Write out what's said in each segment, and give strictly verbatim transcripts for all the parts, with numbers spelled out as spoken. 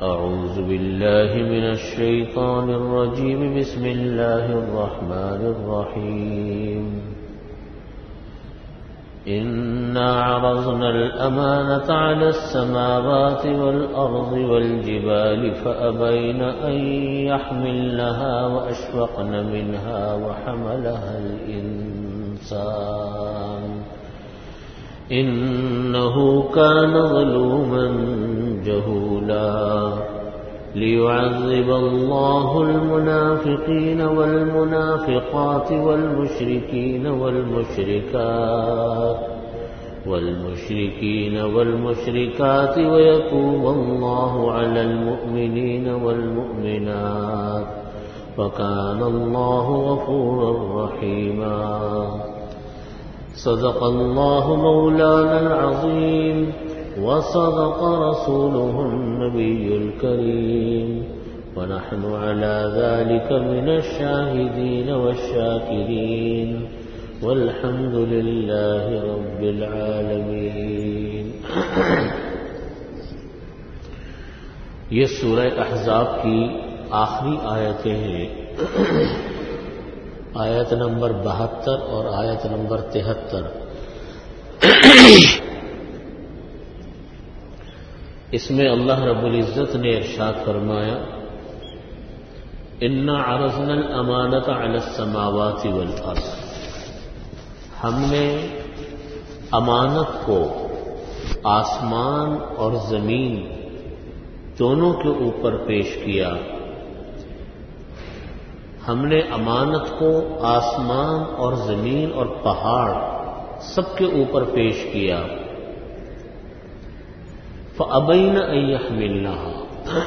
أعوذ بالله من الشيطان الرجيم. بسم الله الرحمن الرحيم. إنا عرضنا الأمانة على السماوات والأرض والجبال فأبين أن يحملنها وأشفقن منها وحملها الإنسان إنه كان ظلوما جهولا. ليعذب الله المنافقين والمنافقات والمشركين والمشركات والمشركين والمشركات ويتوب الله على المؤمنين والمؤمنات وكان الله غفورا رحيما. صدق الله مولانا العظيم وصدق رسوله النبي الكريم ونحن على ذلك من الشاهدين والشاكرين والحمد لله رب العالمين. یہ سورہ احزاب کی آخری آیتیں ہیں، آیت نمبر بہتر اور آیت نمبر تہتر. اس میں اللہ رب العزت نے ارشاد فرمایا انا عرضنا الامانۃ علی السماوات والارض. ہم نے امانت کو آسمان اور زمین دونوں کے اوپر پیش کیا. ہم نے امانت کو آسمان اور زمین اور پہاڑ سب کے اوپر پیش کیا. فَأَبَيْنَ أَن يَحْمِلْنَهَا،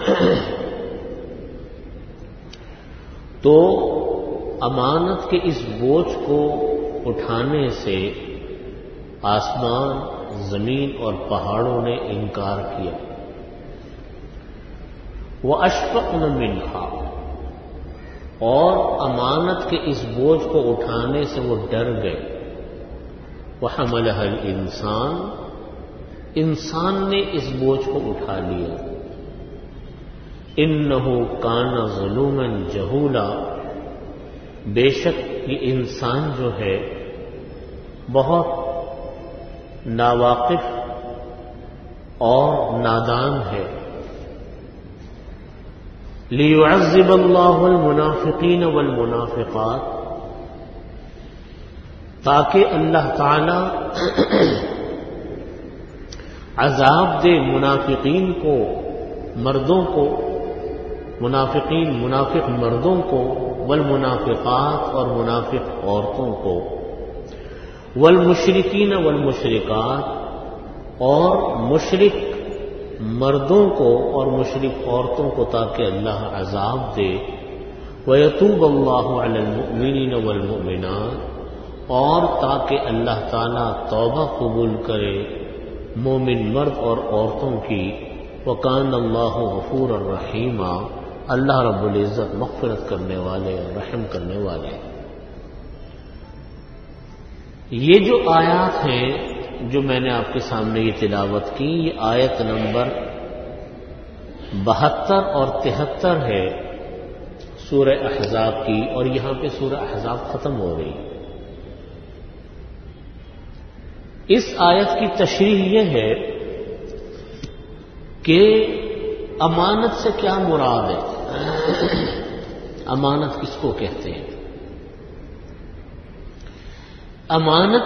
تو امانت کے اس بوجھ کو اٹھانے سے آسمان، زمین اور پہاڑوں نے انکار کیا. وَأَشْفَقْنَ مِنْهَا، اور امانت کے اس بوجھ کو اٹھانے سے وہ ڈر گئے. وَحَمَلَهَا الْإِنسَانُ، انسان نے اس بوجھ کو اٹھا لیا. انہ کان ظلوما جہولا، بے شک یہ انسان جو ہے بہت ناواقف اور نادان ہے. لیعذب اللہ المنافقین والمنافقات، تاکہ اللہ تعالی عذاب دے منافقین کو، مردوں کو، منافقین منافق مردوں کو، والمنافقات اور منافق عورتوں کو، والمشرکین والمشرکات اور مشرک مردوں کو اور مشرک عورتوں کو، تاکہ اللہ عذاب دے. وَيَتُوبَ اللَّهُ عَلَى الْمُؤْمِنِينَ وَالْمُؤْمِنَاتِ، اور تاکہ اللہ تعالیٰ توبہ قبول کرے مومن مرد اور عورتوں کی. وَكَانَ اللَّهُ غَفُورًا رَحِيمًا، اللہ رب العزت مغفرت کرنے والے اور رحم کرنے والے. یہ جو آیات ہیں جو میں نے آپ کے سامنے یہ تلاوت کی، یہ آیت نمبر بہتر اور تہتر ہے سورہ احزاب کی، اور یہاں پہ سورہ احزاب ختم ہو رہی ہے. اس آیت کی تشریح یہ ہے کہ امانت سے کیا مراد ہے، امانت کس کو کہتے ہیں. امانت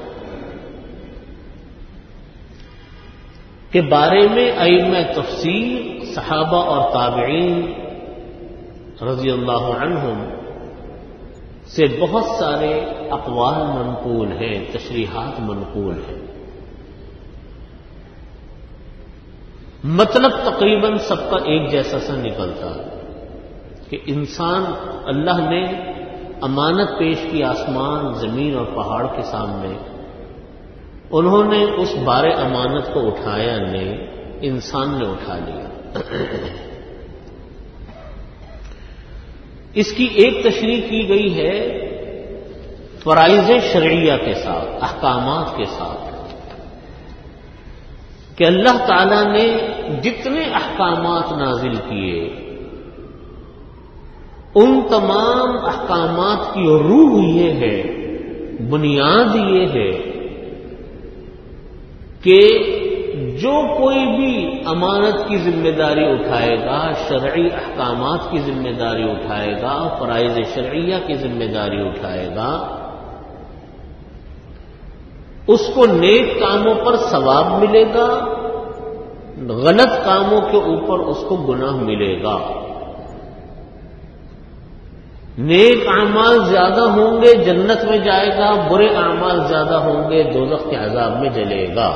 کے بارے میں ائمہ تفسیر، صحابہ اور تابعین رضی اللہ عنہم سے بہت سارے اقوال منقول ہیں، تشریحات منقول ہیں. مطلب تقریباً سب کا ایک جیسا سا نکلتا کہ انسان، اللہ نے امانت پیش کی آسمان، زمین اور پہاڑ کے سامنے. انہوں نے اس بار امانت کو اٹھایا نہیں، انسان نے اٹھا لیا. اس کی ایک تشریح کی گئی ہے فرائض شرعیہ کے ساتھ، احکامات کے ساتھ، کہ اللہ تعالیٰ نے جتنے احکامات نازل کیے ان تمام احکامات کی روح یہ ہے، بنیاد یہ ہے کہ جو کوئی بھی امانت کی ذمہ داری اٹھائے گا، شرعی احکامات کی ذمہ داری اٹھائے گا، فرائض شرعیہ کی ذمہ داری اٹھائے گا، اس کو نیک کاموں پر ثواب ملے گا، غلط کاموں کے اوپر اس کو گناہ ملے گا۔ نیک اعمال زیادہ ہوں گے جنت میں جائے گا، برے اعمال زیادہ ہوں گے دوزخ کے عذاب میں جلے گا۔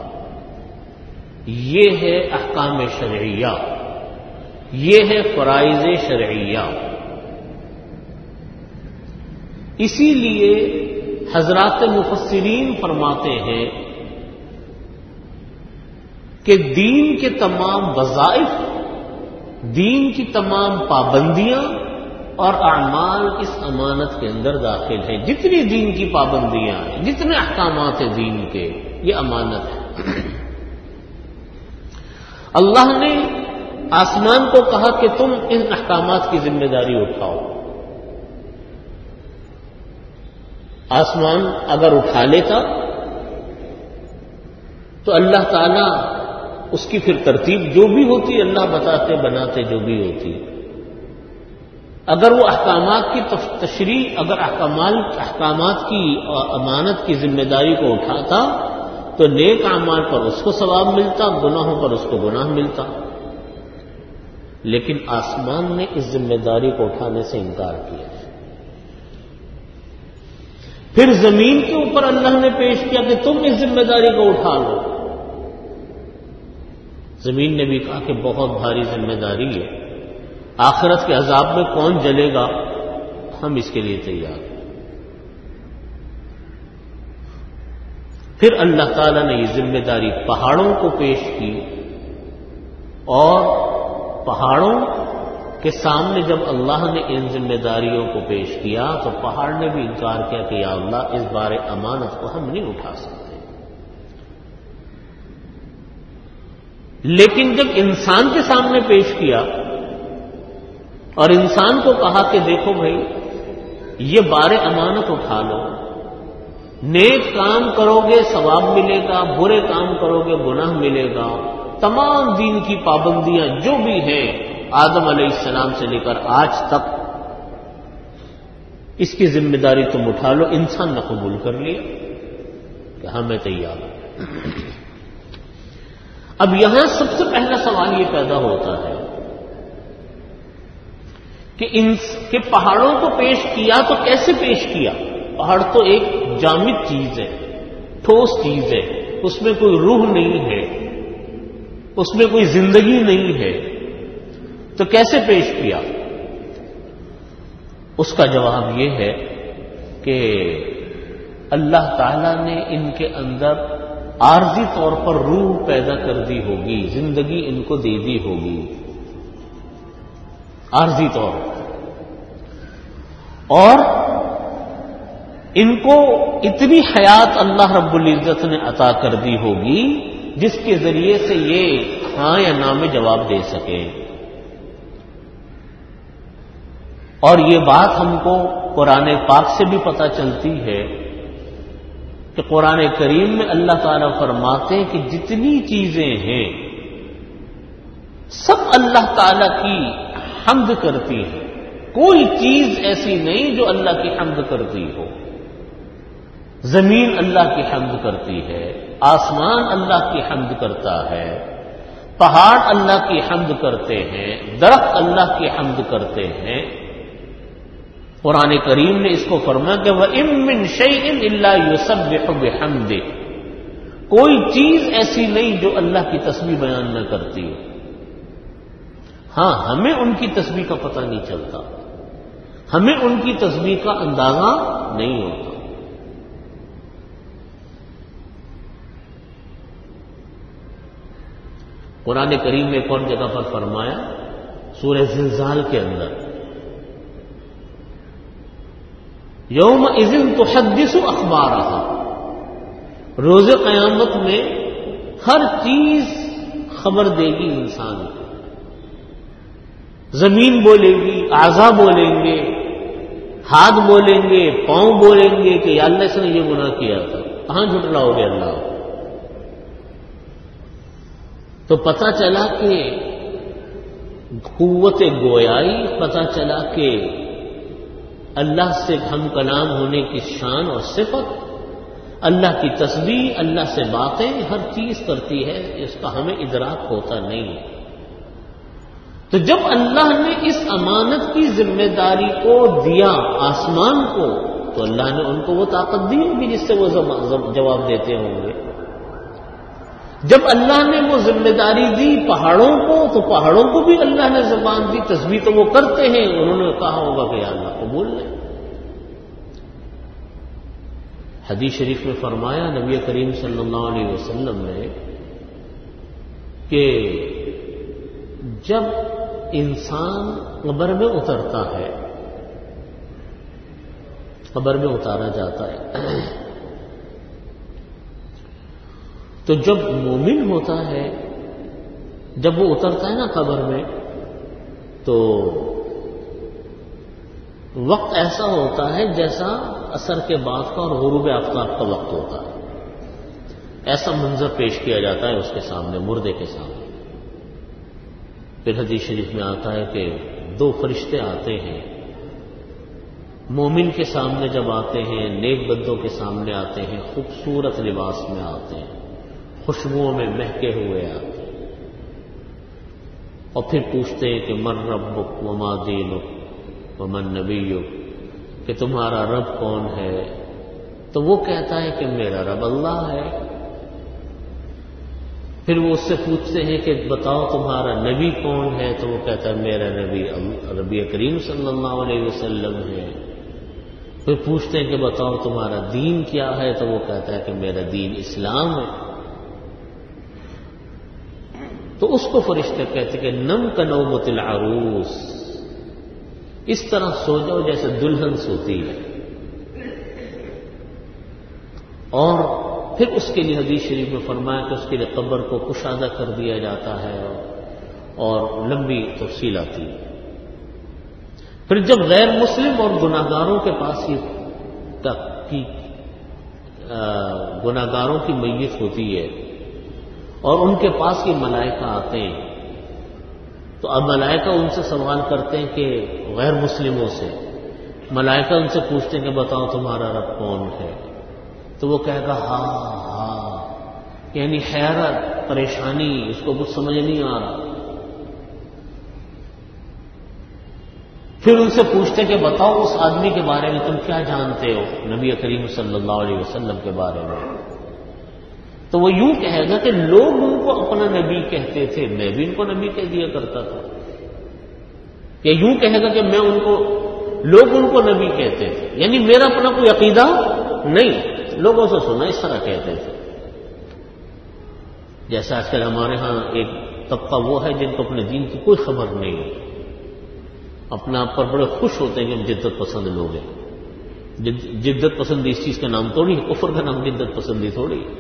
یہ ہے احکام شرعیہ، یہ ہے فرائض شرعیہ۔ اسی لیے حضرات مفسرین فرماتے ہیں کہ دین کے تمام وظائف، دین کی تمام پابندیاں اور اعمال اس امانت کے اندر داخل ہیں۔ جتنی دین کی پابندیاں ہیں، جتنے احکامات ہیں دین کے، یہ امانت ہے۔ اللہ نے آسمان کو کہا کہ تم ان احکامات کی ذمہ داری اٹھاؤ۔ آسمان اگر اٹھا لیتا تو اللہ تعالیٰ اس کی پھر ترتیب جو بھی ہوتی اللہ بتاتے بناتے جو بھی ہوتی، اگر وہ احکامات کی تشریح، اگر احکامات کی امانت کی ذمہ داری کو اٹھاتا تو نیک اعمال پر اس کو ثواب ملتا، گناہوں پر اس کو گناہ ملتا۔ لیکن آسمان نے اس ذمہ داری کو اٹھانے سے انکار کیا۔ پھر زمین کے اوپر اللہ نے پیش کیا کہ تم اس ذمہ داری کو اٹھا لو۔ زمین نے بھی کہا کہ بہت بھاری ذمہ داری ہے، آخرت کے عذاب میں کون جلے گا، ہم اس کے لیے تیار ہیں۔ پھر اللہ تعالیٰ نے یہ ذمہ داری پہاڑوں کو پیش کی، اور پہاڑوں کے سامنے جب اللہ نے ان ذمہ داریوں کو پیش کیا تو پہاڑ نے بھی انکار کیا کہ یا اللہ اس بار امانت کو ہم نہیں اٹھا سکتے۔ لیکن جب انسان کے سامنے پیش کیا اور انسان کو کہا کہ دیکھو بھائی یہ بار امانت اٹھا لو، نیک کام کرو گے ثواب ملے گا، برے کام کرو گے گناہ ملے گا، تمام دین کی پابندیاں جو بھی ہیں آدم علیہ السلام سے لے کر آج تک، اس کی ذمہ داری تم اٹھا لو۔ انسان نے قبول کر لیا کہ ہاں میں تیار ہوں۔ اب یہاں سب سے پہلا سوال یہ پیدا ہوتا ہے کہ ان کے پہاڑوں کو پیش کیا تو کیسے پیش کیا؟ پہاڑ تو ایک جامد چیز ہے، ٹھوس چیز ہے، اس میں کوئی روح نہیں ہے، اس میں کوئی زندگی نہیں ہے، تو کیسے پیش کیا؟ اس کا جواب یہ ہے کہ اللہ تعالیٰ نے ان کے اندر عارضی طور پر روح پیدا کر دی ہوگی، زندگی ان کو دے دی ہوگی عارضی طور پر، اور ان کو اتنی حیات اللہ رب العزت نے عطا کر دی ہوگی جس کے ذریعے سے یہ ہاں یا نہ میں جواب دے سکے۔ اور یہ بات ہم کو قرآن پاک سے بھی پتہ چلتی ہے کہ قرآن کریم میں اللہ تعالیٰ فرماتے ہیں کہ جتنی چیزیں ہیں سب اللہ تعالیٰ کی حمد کرتی ہیں، کوئی چیز ایسی نہیں جو اللہ کی حمد کرتی ہو۔ زمین اللہ کی حمد کرتی ہے، آسمان اللہ کی حمد کرتا ہے، پہاڑ اللہ کی حمد کرتے ہیں، درخت اللہ کی حمد کرتے ہیں۔ قرآن کریم نے اس کو فرمایا کہ وَإِن مِّن شَيْءٍ إِلَّا يُسَبِّحُ بِحَمْدِهِ، کوئی چیز ایسی نہیں جو اللہ کی تسبیح بیان نہ کرتی۔ ہاں ہمیں ان کی تسبیح کا پتہ نہیں چلتا، ہمیں ان کی تسبیح کا اندازہ نہیں ہوتا۔ قرآن کریم نے ایک اور جگہ پر فرمایا سورہ زلزال کے اندر، یوم اذن تحدث اخبارہا، روز قیامت میں ہر چیز خبر دے گی انسان کو. زمین بولے گی، اعضا بولیں گے، ہاتھ بولیں گے، پاؤں بولیں گے کہ یا اللہ اس نے یہ گناہ کیا تھا. کہاں جھٹلاؤ گے اللہ؟ تو پتہ چلا کہ قوت گویائی، پتہ چلا کہ اللہ سے ہم کلام ہونے کی شان اور صفت، اللہ کی تسبیح، اللہ سے باتیں، ہر چیز کرتی ہے، اس کا ہمیں ادراک ہوتا نہیں. تو جب اللہ نے اس امانت کی ذمہ داری کو دیا آسمان کو، تو اللہ نے ان کو وہ طاقت دی ہوگی جس سے وہ جواب دیتے ہوں گے. جب اللہ نے وہ ذمہ داری دی پہاڑوں کو، تو پہاڑوں کو بھی اللہ نے زبان دی. تسبیح تو وہ کرتے ہیں، انہوں نے کہا ہوگا کہ یا اللہ کو بول لیں. حدیث شریف میں فرمایا نبی کریم صلی اللہ علیہ وسلم نے کہ جب انسان قبر میں اترتا ہے، قبر میں اتارا جاتا ہے، تو جب مومن ہوتا ہے، جب وہ اترتا ہے نا قبر میں، تو وقت ایسا ہوتا ہے جیسا عصر کے بعد کا اور غروب آفتاب کا وقت ہوتا ہے. ایسا منظر پیش کیا جاتا ہے اس کے سامنے، مردے کے سامنے. پھر حدیث شریف میں آتا ہے کہ دو فرشتے آتے ہیں، مومن کے سامنے جب آتے ہیں، نیک بندوں کے سامنے آتے ہیں، خوبصورت لباس میں آتے ہیں، خوشبوؤں میں مہکے ہوئے آتے ہیں، اور پھر پوچھتے ہیں کہ من ربک وما دینک ومن نبیک، کہ تمہارا رب کون ہے؟ تو وہ کہتا ہے کہ میرا رب اللہ ہے. پھر وہ اس سے پوچھتے ہیں کہ بتاؤ تمہارا نبی کون ہے؟ تو وہ کہتا ہے میرا نبی نبی کریم صلی اللہ علیہ وسلم ہے. پھر پوچھتے ہیں کہ بتاؤ تمہارا دین کیا ہے؟ تو وہ کہتا ہے کہ میرا دین اسلام ہے. تو اس کو فرشتے کہتے کہ نم کنومت العروس، اس طرح سو جاؤ جیسے دلہن سوتی ہے. اور پھر اس کے لیے حدیث شریف میں فرمایا کہ اس کے لیے قبر کو کشادہ کر دیا جاتا ہے اور لمبی تفصیل آتی ہے. پھر جب غیر مسلم اور گناہگاروں کے پاس ہی گناہگاروں کی میت ہوتی ہے اور ان کے پاس یہ ملائکہ آتے ہیں، تو اب ملائکہ ان سے سوال کرتے ہیں کہ غیر مسلموں سے ملائکہ ان سے پوچھتے ہیں کہ بتاؤ تمہارا رب کون ہے؟ تو وہ کہے گا ہاں ہاں، یعنی حیرت، پریشانی، اس کو کچھ سمجھ نہیں آ رہا. پھر ان سے پوچھتے ہیں کہ بتاؤ اس آدمی کے بارے میں تم کیا جانتے ہو، نبی کریم صلی اللہ علیہ وسلم کے بارے میں. تو وہ یوں کہے گا کہ لوگ ان کو اپنا نبی کہتے تھے، میں بھی ان کو نبی کہہ دیا کرتا تھا. یا یوں کہے گا کہ میں ان کو لوگ ان کو نبی کہتے تھے، یعنی میرا اپنا کوئی عقیدہ نہیں، لوگوں سے سنا اس طرح کہتے تھے. جیسا آج کل ہمارے ہاں ایک طبقہ وہ ہے جن کو اپنے دین کی کوئی خبر نہیں ہے، اپنے آپ پر بڑے خوش ہوتے ہیں کہ ہم جدت پسند لوگ ہیں. جدت پسندی اس چیز کا نام تھوڑی ہے، کفر کا نام جدت پسندی تھوڑی ہے.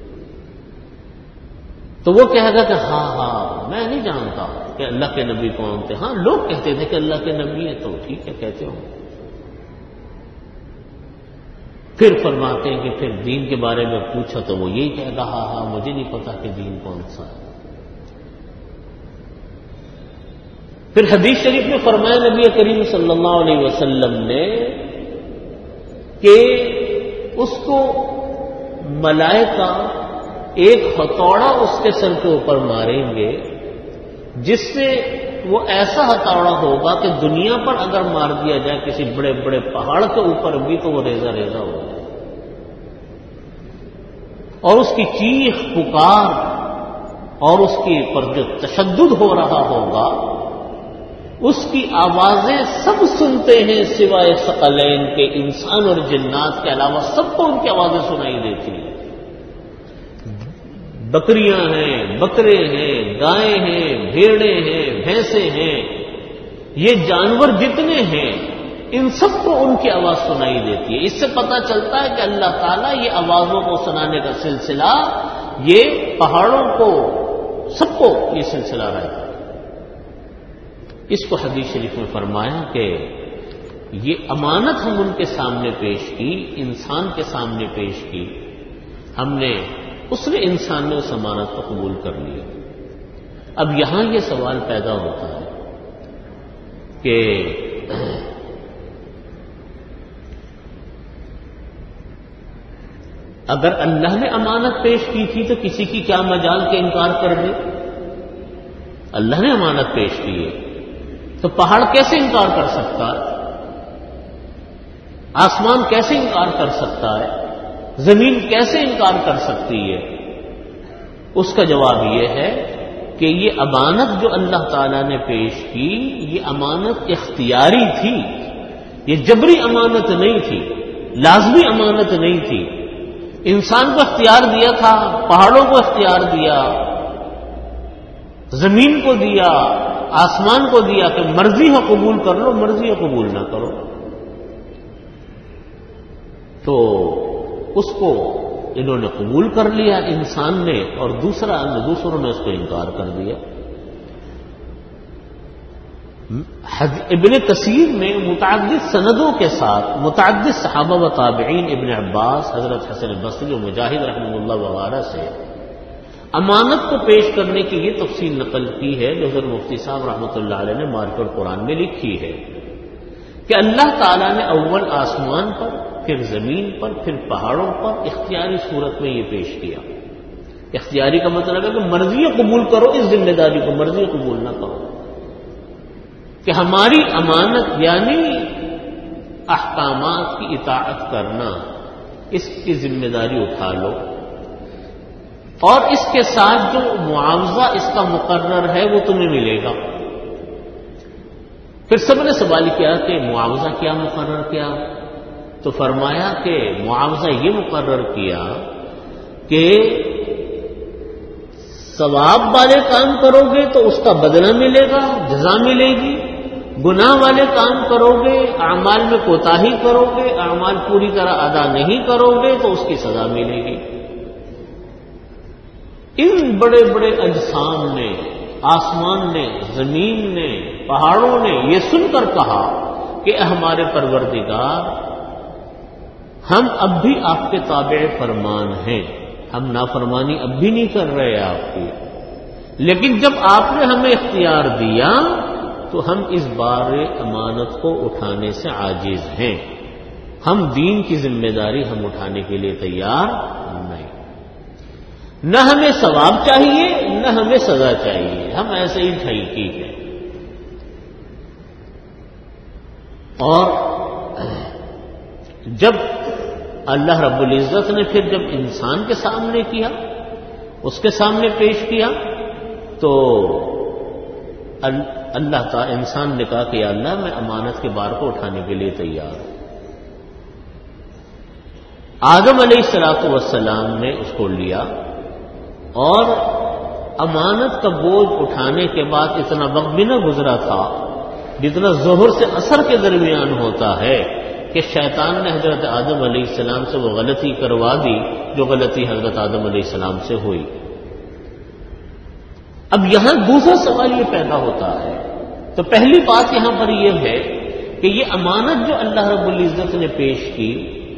تو وہ کہے گا کہ ہاں ہاں میں نہیں جانتا کہ اللہ کے نبی کون تھے. ہاں لوگ کہتے تھے کہ اللہ کے نبی ہیں، تو ٹھیک ہے کہتے ہوں. پھر فرماتے ہیں کہ پھر دین کے بارے میں پوچھا تو وہ یہی کہے گا ہاں ہاں مجھے نہیں پتا کہ دین کون سا ہے. پھر حدیث شریف میں فرمایا نبی کریم صلی اللہ علیہ وسلم نے کہ اس کو ملائکہ ایک ہتھوڑا اس کے سر کے اوپر ماریں گے، جس سے وہ ایسا ہتھوڑا ہوگا کہ دنیا پر اگر مار دیا جائے کسی بڑے بڑے پہاڑ کے اوپر بھی تو وہ ریزہ ریزہ ہوگا. اور اس کی چیخ پکار اور اس کی پر جو تشدد ہو رہا ہوگا، اس کی آوازیں سب سنتے ہیں سوائے ثقلین کے، انسان اور جنات کے علاوہ سب کو ان کی آوازیں سنائی دیتی ہیں. بکریاں ہیں، بکرے ہیں، گائیں ہیں، بھیڑیں ہیں، بھینسیں ہیں، یہ جانور جتنے ہیں ان سب کو ان کی آواز سنائی دیتی ہے. اس سے پتہ چلتا ہے کہ اللہ تعالیٰ یہ آوازوں کو سنانے کا سلسلہ یہ پہاڑوں کو سب کو یہ سلسلہ رہتا ہے۔ اس کو حدیث شریف میں فرمایا کہ یہ امانت ہم ان کے سامنے پیش کی، انسان کے سامنے پیش کی، ہم نے اس نے انسان نے اس امانت کو قبول کر لیا۔ اب یہاں یہ سوال پیدا ہوتا ہے کہ اگر اللہ نے امانت پیش کی تھی تو کسی کی کیا مجال کے انکار کر دے؟ اللہ نے امانت پیش کی ہے تو پہاڑ کیسے انکار کر سکتا ہے؟ آسمان کیسے انکار کر سکتا ہے؟ زمین کیسے انکار کر سکتی ہے؟ اس کا جواب یہ ہے کہ یہ امانت جو اللہ تعالیٰ نے پیش کی، یہ امانت اختیاری تھی، یہ جبری امانت نہیں تھی، لازمی امانت نہیں تھی۔ انسان کو اختیار دیا تھا، پہاڑوں کو اختیار دیا، زمین کو دیا، آسمان کو دیا کہ مرضی ہو قبول کر لو، مرضی ہو قبول نہ کرو۔ تو اس کو انہوں نے قبول کر لیا انسان نے، اور دوسرا دوسروں نے اس کو انکار کر دیا۔ ابن کثیر میں متعدد سندوں کے ساتھ متعدد صحابہ و تابعین، ابن عباس، حضرت حسن بصری و مجاہد رحمہ اللہ وغیرہ سے امانت کو پیش کرنے کی یہ تفصیل نقل کی ہے جو حضرت مفتی صاحب رحمۃ اللہ علیہ نے معرفۃ القرآن میں لکھی ہے کہ اللہ تعالیٰ نے اول آسمان پر، پھر زمین پر، پھر پہاڑوں پر اختیاری صورت میں یہ پیش کیا۔ اختیاری کا مطلب ہے کہ مرضی قبول کرو اس ذمہ داری کو، مرضی قبول نہ کرو، کہ ہماری امانت یعنی احکامات کی اطاعت کرنا، اس کی ذمہ داری اٹھا لو، اور اس کے ساتھ جو معاوضہ اس کا مقرر ہے وہ تمہیں ملے گا۔ پھر سب نے سوال کیا کہ معاوضہ کیا مقرر کیا؟ تو فرمایا کہ معاوضہ یہ مقرر کیا کہ ثواب والے کام کرو گے تو اس کا بدلہ ملے گا، جزا ملے گی، گناہ والے کام کرو گے، اعمال میں کوتاہی کرو گے، اعمال پوری طرح ادا نہیں کرو گے تو اس کی سزا ملے گی۔ ان بڑے بڑے اجسام نے، آسمان نے، زمین نے، پہاڑوں نے یہ سن کر کہا کہ ہمارے پروردگار، ہم اب بھی آپ کے تابع فرمان ہیں، ہم نافرمانی اب بھی نہیں کر رہے آپ کی، لیکن جب آپ نے ہمیں اختیار دیا تو ہم اس بار امانت کو اٹھانے سے عاجز ہیں، ہم دین کی ذمہ داری ہم اٹھانے کے لیے تیار نہیں، نہ ہمیں ثواب چاہیے نہ ہمیں سزا چاہیے، ہم ایسے ہی ٹھیک ہے۔ اور جب اللہ رب العزت نے پھر جب انسان کے سامنے کیا، اس کے سامنے پیش کیا، تو اللہ تعالی انسان نے کہا کہ یا اللہ میں امانت کے بار کو اٹھانے کے لیے تیار ہوں۔ آدم علیہ الصلوۃ والسلام نے اس کو لیا، اور امانت کا بوجھ اٹھانے کے بعد اتنا وقت بھی نہ گزرا تھا جتنا ظہر سے عصر کے درمیان ہوتا ہے کہ شیطان نے حضرت آدم علیہ السلام سے وہ غلطی کروا دی جو غلطی حضرت آدم علیہ السلام سے ہوئی۔ اب یہاں دوسرا سوال یہ پیدا ہوتا ہے، تو پہلی بات یہاں پر یہ ہے کہ یہ امانت جو اللہ رب العزت نے پیش کی،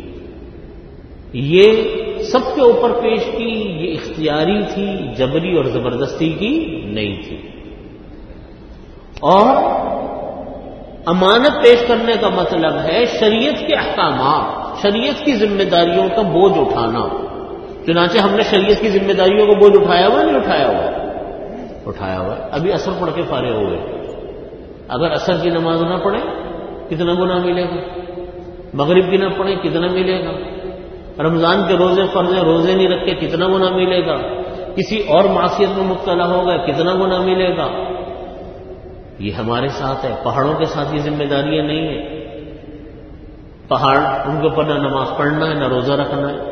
یہ سب کے اوپر پیش کی، یہ اختیاری تھی، جبری اور زبردستی کی نہیں تھی۔ اور امانت پیش کرنے کا مطلب ہے شریعت کے احکامات، شریعت کی ذمہ داریوں کا بوجھ اٹھانا۔ چنانچہ ہم نے شریعت کی ذمہ داریوں کا بوجھ اٹھایا ہوا نہیں اٹھایا ہوا اٹھایا ہوا ابھی عصر پڑھ کے فارغ ہوئے، اگر عصر کی نماز نہ پڑھیں کتنا گناہ ملے گا، مغرب کی نہ پڑھیں کتنا ملے گا، رمضان کے روزے فرض روزے نہیں رکھے کتنا گناہ ملے گا، کسی اور معصیت میں مبتلا ہو گئے کتنا گناہ ملے گا۔ یہ ہمارے ساتھ ہے، پہاڑوں کے ساتھ یہ ذمہ داریاں نہیں ہیں۔ پہاڑ ان کے اوپر نہ نماز پڑھنا ہے نہ روزہ رکھنا ہے،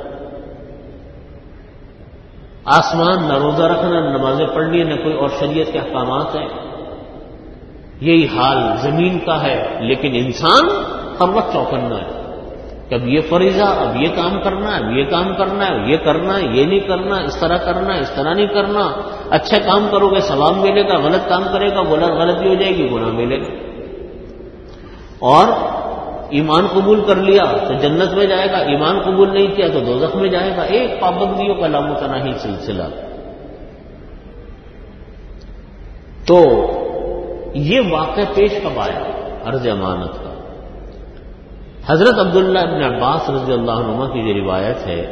آسمان نہ روزہ رکھنا نہ نمازیں پڑھنی ہے، نہ کوئی اور شریعت کے احکامات ہیں۔ یہی حال زمین کا ہے، لیکن انسان ہر وقت چوکنا ہے، کہ اب یہ فریضہ، اب یہ کام کرنا ہے، اب یہ کام کرنا ہے، یہ کرنا ہے، یہ نہیں کرنا، اس طرح کرنا ہے، اس طرح نہیں کرنا، اچھا کام کرو گے ثواب ملے گا، غلط کام کرے گا غلطی ہو جائے گی، گناہ ملے گا. اور ایمان قبول کر لیا تو جنت میں جائے گا، ایمان قبول نہیں کیا تو دوزخ میں جائے گا. ایک پابندیوں کا لامتناہی سلسلہ. تو یہ واقعہ پیش کب آیا عرض امانت کا؟ حضرت عبداللہ ابن عباس رضی اللہ عنہ کی جو روایت ہے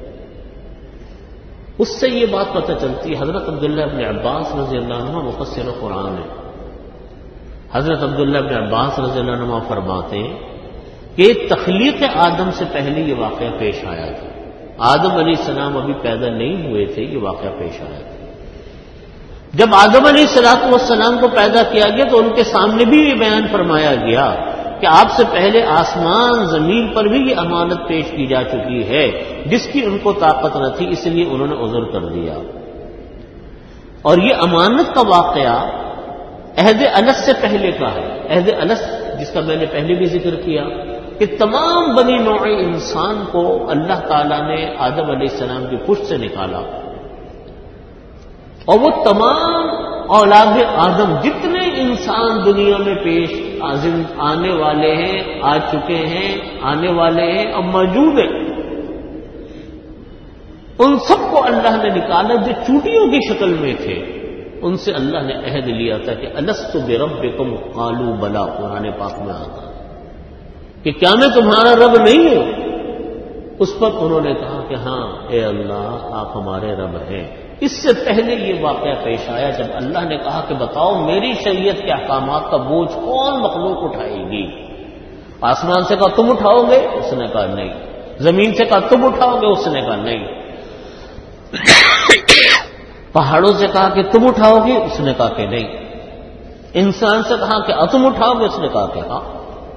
اس سے یہ بات پتہ چلتی ہے. حضرت عبداللہ ابن عباس رضی اللہ عنہ مفسر قرآن ہے. حضرت عبداللہ ابن عباس رضی اللہ عنہ فرماتے ہیں کہ تخلیق آدم سے پہلے یہ واقعہ پیش آیا تھا. آدم علیہ السلام ابھی پیدا نہیں ہوئے تھے، یہ واقعہ پیش آیا تھا. جب آدم علیہ الصلوۃ والسلام کو پیدا کیا گیا تو ان کے سامنے بھی یہ بیان فرمایا گیا کہ آپ سے پہلے آسمان زمین پر بھی یہ امانت پیش کی جا چکی ہے جس کی ان کو طاقت نہ تھی، اس لیے انہوں نے عذر کر دیا. اور یہ امانت کا واقعہ عہد الست سے پہلے کا ہے. عہد الست جس کا میں نے پہلے بھی ذکر کیا کہ تمام بنی نوع انسان کو اللہ تعالیٰ نے آدم علیہ السلام کی پشت سے نکالا، اور وہ تمام اولاد آدم جتنے انسان دنیا میں پیش آنے والے ہیں، آ چکے ہیں، آنے والے ہیں، اب موجود ہیں، ان سب کو اللہ نے نکالا جو چوٹیوں کی شکل میں تھے. ان سے اللہ نے عہد لیا تھا کہ الست بربکم قالوا بلا. قرآن پاک میں آتا کہ کیا میں تمہارا رب نہیں ہوں؟ اس پر انہوں نے کہا کہ ہاں اے اللہ آپ ہمارے رب ہیں. اس سے پہلے یہ واقعہ پیش آیا جب اللہ نے کہا کہ بتاؤ میری شریعت کے احکامات کا بوجھ کون مخلوق اٹھائے گی؟ آسمان سے کہا تم اٹھاؤ گے؟ اس نے کہا نہیں. زمین سے کہا تم اٹھاؤ گے؟ اس نے کہا نہیں. پہاڑوں سے کہا کہ تم اٹھاؤ گے؟ اس نے کہا کہ نہیں. انسان سے کہا کہ تم اٹھاؤ گے؟ اس نے کہا کہ ہاں.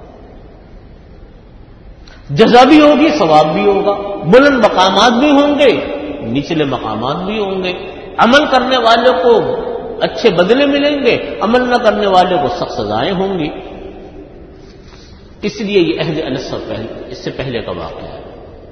جزا بھی ہوگی، ثواب بھی ہوگا، بلند مقامات بھی ہوں گے، نچلے مقامات بھی ہوں گے. عمل کرنے والوں کو اچھے بدلے ملیں گے، عمل نہ کرنے والوں کو سخت سزائیں ہوں گی. اس لیے یہ عہد الست پہلے، اس سے پہلے کا واقعہ ہے.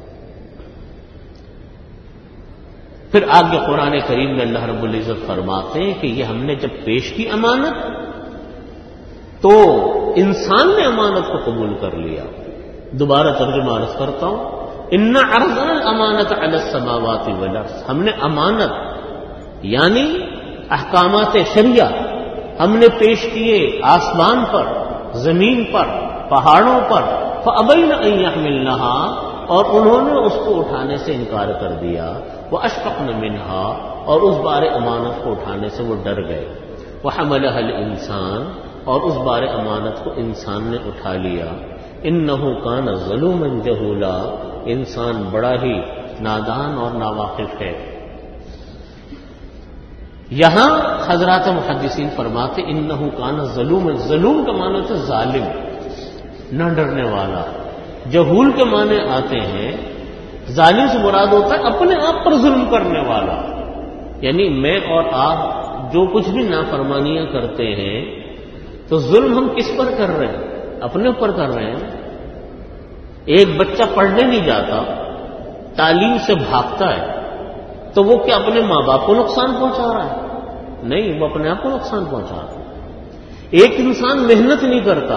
پھر آگے قرآن کریم میں اللہ رب العزت فرماتے ہیں کہ یہ ہم نے جب پیش کی امانت تو انسان نے امانت کو قبول کر لیا. دوبارہ ترجمہ عرض کرتا ہوں. ان عرضنا الامانت علی السماوات والارض. ہم نے امانت یعنی احکامات شریعہ ہم نے پیش کیے آسمان پر، زمین پر، پہاڑوں پر. فابین ان یحملنها، اور انہوں نے اس کو اٹھانے سے انکار کر دیا. واشفقن منها، اور اس بار امانت کو اٹھانے سے وہ ڈر گئے. وحملها الانسان، اور اس بار امانت کو انسان نے اٹھا لیا. انه کان ظلوما جہولا، انسان بڑا ہی نادان اور ناواقف ہے. یہاں حضرات محدثین فرماتے انه کان ظلوما، ظلوم کا معنی ہے ظالم، نہ ڈرنے والا. جہول کے معنی آتے ہیں، ظالم سے مراد ہوتا ہے اپنے آپ پر ظلم کرنے والا. یعنی میں اور آپ جو کچھ بھی نافرمانیاں کرتے ہیں تو ظلم ہم کس پر کر رہے ہیں؟ اپنے اوپر کر رہے ہیں. ایک بچہ پڑھنے نہیں جاتا، تعلیم سے بھاگتا ہے، تو وہ کیا اپنے ماں باپ کو نقصان پہنچا رہا ہے؟ نہیں، وہ اپنے آپ کو نقصان پہنچا رہا ہے. ایک انسان محنت نہیں کرتا،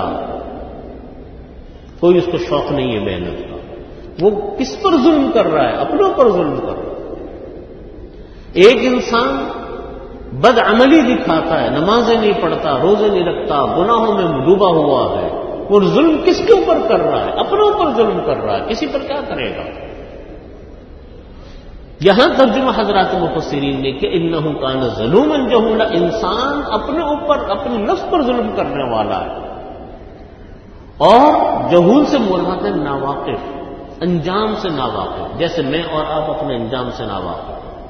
کوئی اس کو شوق نہیں ہے محنت کا، وہ کس پر ظلم کر رہا ہے؟ اپنے اوپر ظلم کر رہا ہے. ایک انسان بد عملی دکھاتا ہے، نمازیں نہیں پڑھتا، روزے نہیں رکھتا، گناہوں میں ڈوبا ہوا ہے، وہ ظلم کس کے اوپر کر رہا ہے؟ اپنے اوپر ظلم کر رہا ہے. کسی پر کیا کرے گا؟ یہاں ترجمہ حضرات مفسرین نے کہ انہ کان ظلوما جہولا، انسان اپنے اوپر، اپنے نفس پر ظلم کرنے والا ہے. اور جہول سے مراد ہے ناواقف، انجام سے ناواقف، جیسے میں اور آپ اپنے انجام سے ناواقف.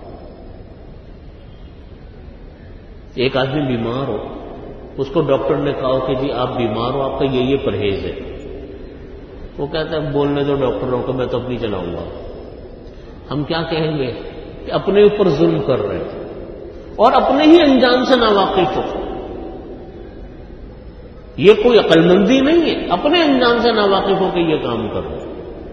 ایک آدمی بیمار ہو، اس کو ڈاکٹر نے کہا کہ جی آپ بیمار ہو، آپ کا یہ یہ پرہیز ہے. وہ کہتا ہے بولنے دو ڈاکٹروں کو، میں تو اپنی چلاؤں گا. ہم کیا کہیں گے کہ اپنے اوپر ظلم کر رہے ہیں اور اپنے ہی انجام سے ناواقف ہو. یہ کوئی عقل مندی نہیں ہے، اپنے انجام سے ناواقف ہو کے یہ کام کر رہے ہیں.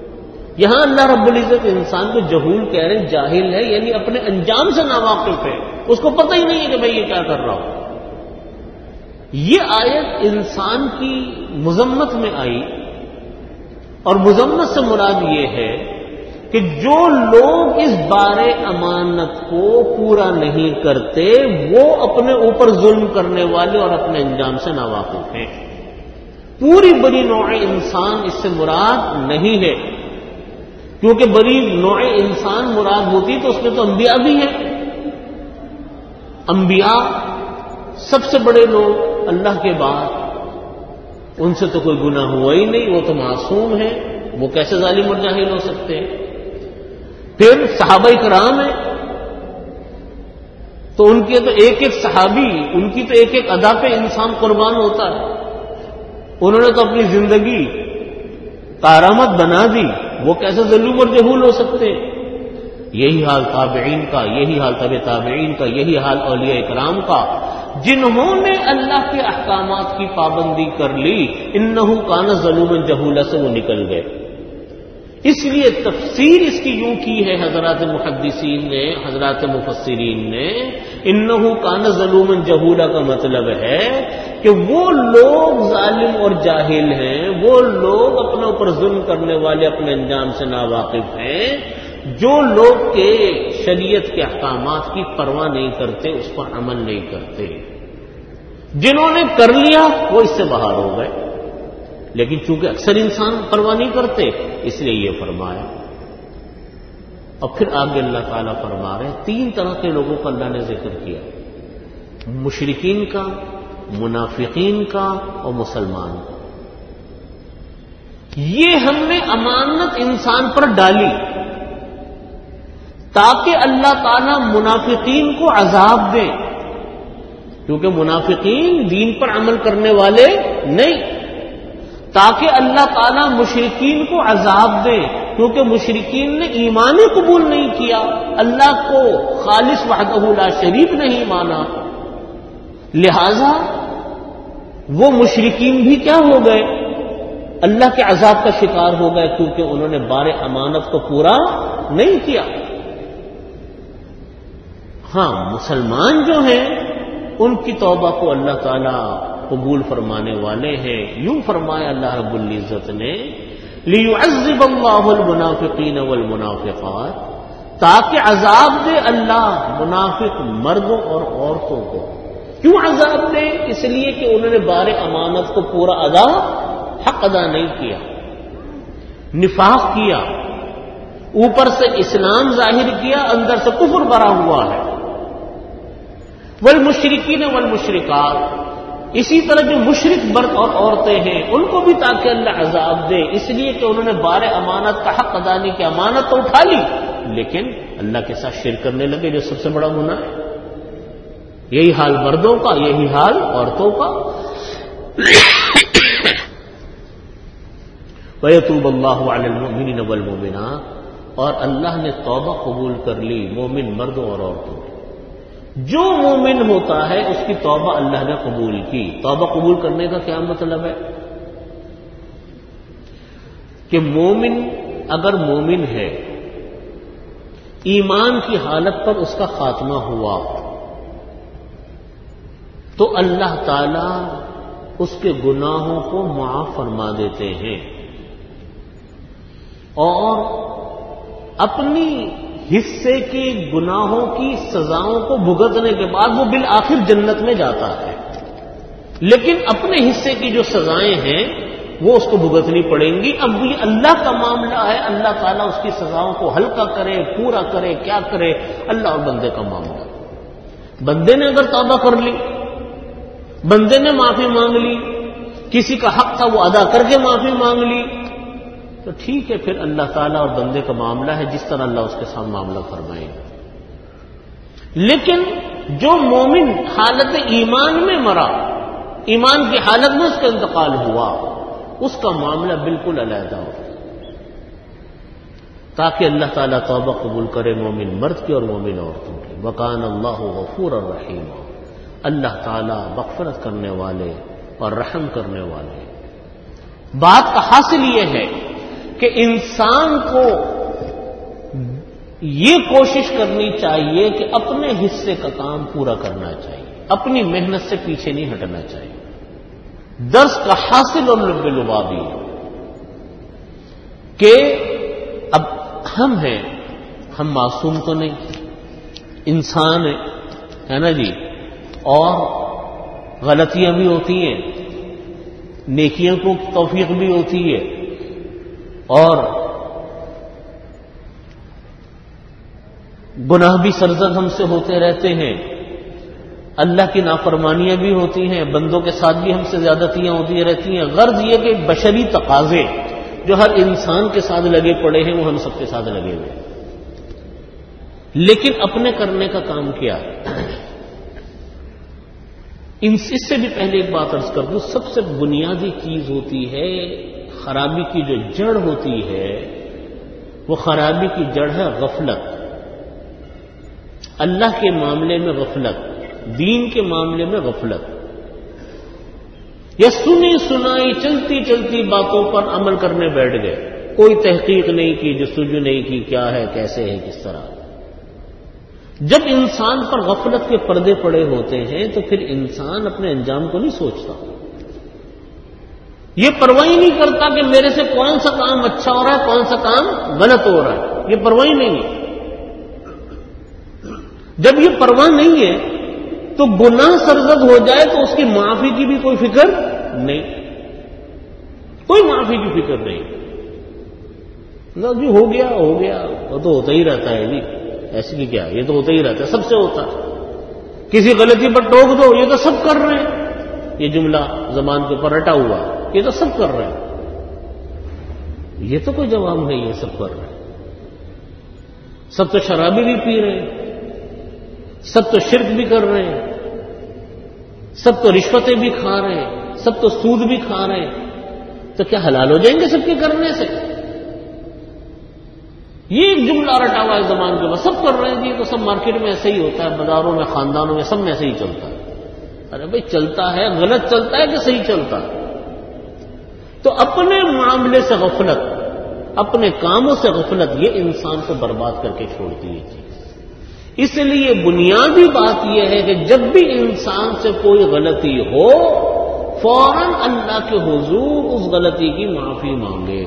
یہاں اللہ رب العزت انسان کو جہول کہہ رہے ہیں، جاہل ہے، یعنی اپنے انجام سے ناواقف ہے، اس کو پتہ ہی نہیں ہے کہ میں یہ کیا کر رہا ہوں۔ یہ آیت انسان کی مذمت میں آئی، اور مذمت سے مراد یہ ہے کہ جو لوگ اس بار امانت کو پورا نہیں کرتے وہ اپنے اوپر ظلم کرنے والے اور اپنے انجام سے ناواقف ہیں۔ پوری بڑی نوع انسان اس سے مراد نہیں ہے، کیونکہ بڑی نوع انسان مراد ہوتی تو اس میں تو انبیاء بھی ہیں۔ انبیاء سب سے بڑے لوگ اللہ کے بعد، ان سے تو کوئی گناہ ہوا ہی نہیں، وہ تو معصوم ہیں، وہ کیسے ظالم اور جاہل ہو سکتے ہیں؟ پھر صحابہ کرام ہیں، تو ان کے تو ایک ایک صحابی، ان کی تو ایک ایک ادا پہ انسان قربان ہوتا ہے، انہوں نے تو اپنی زندگی کارآمد بنا دی، وہ کیسے ظلم اور جہول ہو سکتے ہیں؟ یہی حال تابعین کا، یہی حال تبع تابعین کا، یہی حال اولیاء کرام کا، جنہوں نے اللہ کے احکامات کی پابندی کر لی، انہ کان ظلوما جہولا سے وہ نکل گئے۔ اس لیے تفسیر اس کی یوں کی ہے حضرات محدثین نے، حضرات مفسرین نے، انہ کان ظلوما جہولا کا مطلب ہے کہ وہ لوگ ظالم اور جاہل ہیں، وہ لوگ اپنے اوپر ظلم کرنے والے، اپنے انجام سے ناواقف ہیں، جو لوگ کے شریعت کے احکامات کی پرواہ نہیں کرتے، اس پر عمل نہیں کرتے۔ جنہوں نے کر لیا وہ اس سے باہر ہو گئے، لیکن چونکہ اکثر انسان پرواہ نہیں کرتے اس لیے یہ فرمایا۔ اور پھر آگے اللہ تعالیٰ فرما رہے ہیں، تین طرح کے لوگوں کا اللہ نے ذکر کیا، مشرکین کا، منافقین کا اور مسلمان کا۔ یہ ہم نے امانت انسان پر ڈالی تاکہ اللہ تعالیٰ منافقین کو عذاب دے، کیونکہ منافقین دین پر عمل کرنے والے نہیں، تاکہ اللہ تعالیٰ مشرکین کو عذاب دے، کیونکہ مشرکین نے ایمان قبول نہیں کیا، اللہ کو خالص وحدہ لا شریک نہیں مانا، لہذا وہ مشرکین بھی کیا ہو گئے؟ اللہ کے عذاب کا شکار ہو گئے، کیونکہ انہوں نے بار امانت کو پورا نہیں کیا۔ ہاں مسلمان جو ہیں ان کی توبہ کو اللہ تعالیٰ قبول فرمانے والے ہیں۔ یوں فرمایا اللہ رب العزت نے، لِيُعَذِّبَ اللَّهُ الْمُنَافِقِينَ وَالْمُنَافِقَاتِ، تاکہ عذاب دے اللہ منافق مردوں اور عورتوں کو۔ کیوں عذاب دے؟ اس لیے کہ انہوں نے بار امانت کو پورا ادا حق ادا نہیں کیا، نفاق کیا، اوپر سے اسلام ظاہر کیا، اندر سے کفر بھرا ہوا ہے۔ والمشرکین والمشرکات، اسی طرح جو مشرک مرد اور عورتیں ہیں ان کو بھی تاکہ اللہ عذاب دے، اس لیے کہ انہوں نے بار امانت کا حق ادا نہیں کیا، امانت تو اٹھا لی لیکن اللہ کے ساتھ شرک کرنے لگے، جو سب سے بڑا گناہ ہے۔ یہی حال مردوں کا، یہی حال عورتوں کا۔ وَيَتُوبَ اللَّهُ عَلَى الْمُؤْمِنِينَ وَالْمُؤْمِنَاتِ، اور اللہ نے توبہ قبول کر لی مومن مردوں اور عورتوں کی۔ جو مومن ہوتا ہے اس کی توبہ اللہ نے قبول کی۔ توبہ قبول کرنے کا کیا مطلب ہے؟ کہ مومن اگر مومن ہے، ایمان کی حالت پر اس کا خاتمہ ہوا تو اللہ تعالی اس کے گناہوں کو معاف فرما دیتے ہیں، اور اپنی حصے کے گناہوں کی سزاؤں کو بھگتنے کے بعد وہ بالآخر جنت میں جاتا ہے، لیکن اپنے حصے کی جو سزائیں ہیں وہ اس کو بھگتنی پڑیں گی۔ اب یہ اللہ کا معاملہ ہے، اللہ تعالیٰ اس کی سزاؤں کو ہلکا کرے، پورا کرے، کیا کرے، اللہ اور بندے کا معاملہ۔ بندے نے اگر توبہ کر لی، بندے نے معافی مانگ لی، کسی کا حق تھا وہ ادا کر کے معافی مانگ لی، تو ٹھیک ہے، پھر اللہ تعالیٰ اور بندے کا معاملہ ہے، جس طرح اللہ اس کے ساتھ معاملہ فرمائے گا۔ لیکن جو مومن حالت ایمان میں مرا، ایمان کی حالت میں اس کا انتقال ہوا، اس کا معاملہ بالکل علیحدہ ہو، تاکہ اللہ تعالیٰ توبہ قبول کرے مومن مرد کی اور مومن عورتوں کی۔ وَكَانَ اللَّهُ غَفُورًا رَحِيمًا، اللہ تعالیٰ مغفرت کرنے والے اور رحم کرنے والے۔ بات کا حاصل یہ ہے کہ انسان کو یہ کوشش کرنی چاہیے کہ اپنے حصے کا کام پورا کرنا چاہیے، اپنی محنت سے پیچھے نہیں ہٹنا چاہیے۔ درس کا حاصل اور لب لبابی کہ اب ہم ہیں، ہم معصوم تو نہیں، انسان ہے ہے نا جی، اور غلطیاں بھی ہوتی ہیں، نیکیوں کو توفیق بھی ہوتی ہے، اور گناہ بھی سرزد ہم سے ہوتے رہتے ہیں، اللہ کی نافرمانیاں بھی ہوتی ہیں، بندوں کے ساتھ بھی ہم سے زیادتیاں ہوتی رہتی ہیں۔ غرض یہ کہ بشری تقاضے جو ہر انسان کے ساتھ لگے پڑے ہیں وہ ہم سب کے ساتھ لگے ہوئے ہیں، لیکن اپنے کرنے کا کام کیا ہے؟ اس سے بھی پہلے ایک بات عرض کر دوں، سب سے بنیادی چیز ہوتی ہے خرابی کی جو جڑ ہوتی ہے، وہ خرابی کی جڑ ہے غفلت، اللہ کے معاملے میں غفلت، دین کے معاملے میں غفلت، یا سنی سنائی چلتی چلتی باتوں پر عمل کرنے بیٹھ گئے، کوئی تحقیق نہیں کی، جستجو نہیں کی کیا ہے، کیسے ہے، کس طرح۔ جب انسان پر غفلت کے پردے پڑے ہوتے ہیں تو پھر انسان اپنے انجام کو نہیں سوچتا، یہ پرواہ نہیں کرتا کہ میرے سے کون سا کام اچھا ہو رہا ہے، کون سا کام غلط ہو رہا ہے، یہ پرواہ نہیں ہے۔ جب یہ پرواہ نہیں ہے تو گناہ سرزد ہو جائے تو اس کی معافی کی بھی کوئی فکر نہیں، کوئی معافی کی فکر نہیں، نہ جی ہو گیا ہو گیا، وہ تو ہوتا ہی رہتا ہے جی، ایسے کی کیا، یہ تو ہوتا ہی رہتا ہے، سب سے ہوتا ہے، کسی غلطی پر ٹوک دو، یہ تو سب کر رہے ہیں، یہ جملہ زبان کے اوپر رٹا ہوا، یہ تو سب کر رہے ہیں، یہ تو کوئی جواب نہیں ہے، سب کر رہے ہیں، سب تو شرابی بھی پی رہے ہیں، سب تو شرک بھی کر رہے ہیں، سب تو رشوتیں بھی کھا رہے ہیں، سب تو سود بھی کھا رہے ہیں، تو کیا حلال ہو جائیں گے سب کے کرنے سے؟ یہ ایک جملہ رٹا ہوا ہے زبان کے بعد، سب کر رہے ہیں جی، تو سب مارکیٹ میں ایسے ہی ہوتا ہے، بازاروں میں، خاندانوں میں، سب میں ایسے ہی چلتا ہے۔ ارے بھائی چلتا ہے، غلط چلتا ہے کہ صحیح چلتا ہے؟ تو اپنے معاملے سے غفلت، اپنے کاموں سے غفلت، یہ انسان کو برباد کر کے چھوڑتی ہے چیز۔ اس لیے بنیادی بات یہ ہے کہ جب بھی انسان سے کوئی غلطی ہو، فوراً اللہ کے حضور اس غلطی کی معافی مانگے۔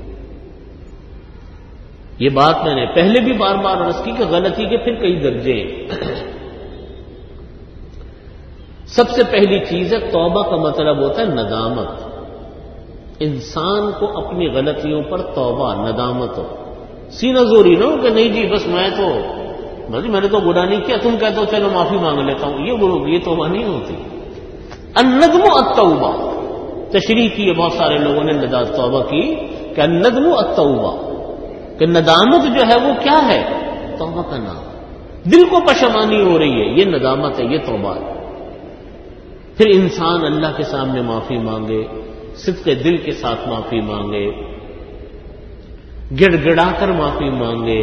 یہ بات میں نے پہلے بھی بار بار عرض کی کہ غلطی کے پھر کئی درجے ہیں۔ سب سے پہلی چیز ہے توبہ کا مطلب ہوتا ہے ندامت، انسان کو اپنی غلطیوں پر توبہ، ندامت ہو، سینہ زوری نہ ہو کہ نہیں جی بس میں تو بس میں نے تو گناہ نہیں کیا، تم کہتے ہو چلو معافی مانگ لیتا ہوں، یہ یہ توبہ نہیں ہوتی۔ الندم التوبہ، تشریح کی ہے بہت سارے لوگوں نے ندامت توبہ کی کہ الندم التوبہ، کہ ندامت جو ہے وہ کیا ہے؟ توبہ کا نام، دل کو پشیمانی ہو رہی ہے، یہ ندامت ہے، یہ توبہ ہے۔ پھر انسان اللہ کے سامنے معافی مانگے، صدق دل کے ساتھ معافی مانگے، گڑ گڑا کر معافی مانگے،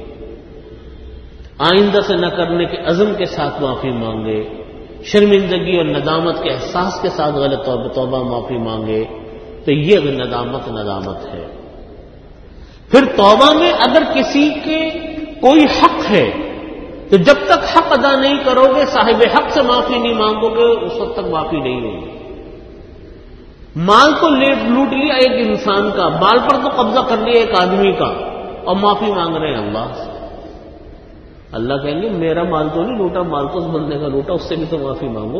آئندہ سے نہ کرنے کے عزم کے ساتھ معافی مانگے، شرمندگی اور ندامت کے احساس کے ساتھ غلط توبہ معافی مانگے، تو یہ ندامت ندامت ہے۔ پھر توبہ میں اگر کسی کے کوئی حق ہے تو جب تک حق ادا نہیں کرو گے، صاحب حق سے معافی نہیں مانگو گے، اس وقت تک معافی نہیں ہوگی۔ مال تو لوٹ لیا ایک انسان کا، مال پر تو قبضہ کر لیا ایک آدمی کا، اور معافی مانگ رہے ہیں اللہ سے۔ اللہ کہیں گے میرا مال تو نہیں لوٹا، مال تو اس بندے کا لوٹا، اس سے بھی تو معافی مانگو،